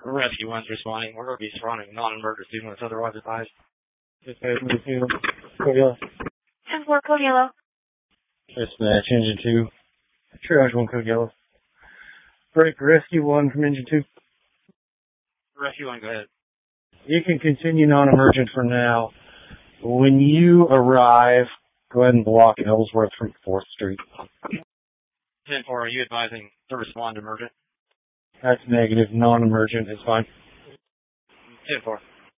Rescue 1's responding. We're going to be surrounding non-emergency unless otherwise advised. Dispatch, Code Yellow. 10-4, Code Yellow. Dispatch, Engine 2. Triage 1, Code Yellow. Break Rescue 1 from Engine 2. Rescue 1, go ahead. You can continue non-emergent for now. When you arrive, go ahead and block Ellsworth from 4th Street. 10-4, are you advising to respond emergent? That's negative. Non-emergent is fine. 10-4.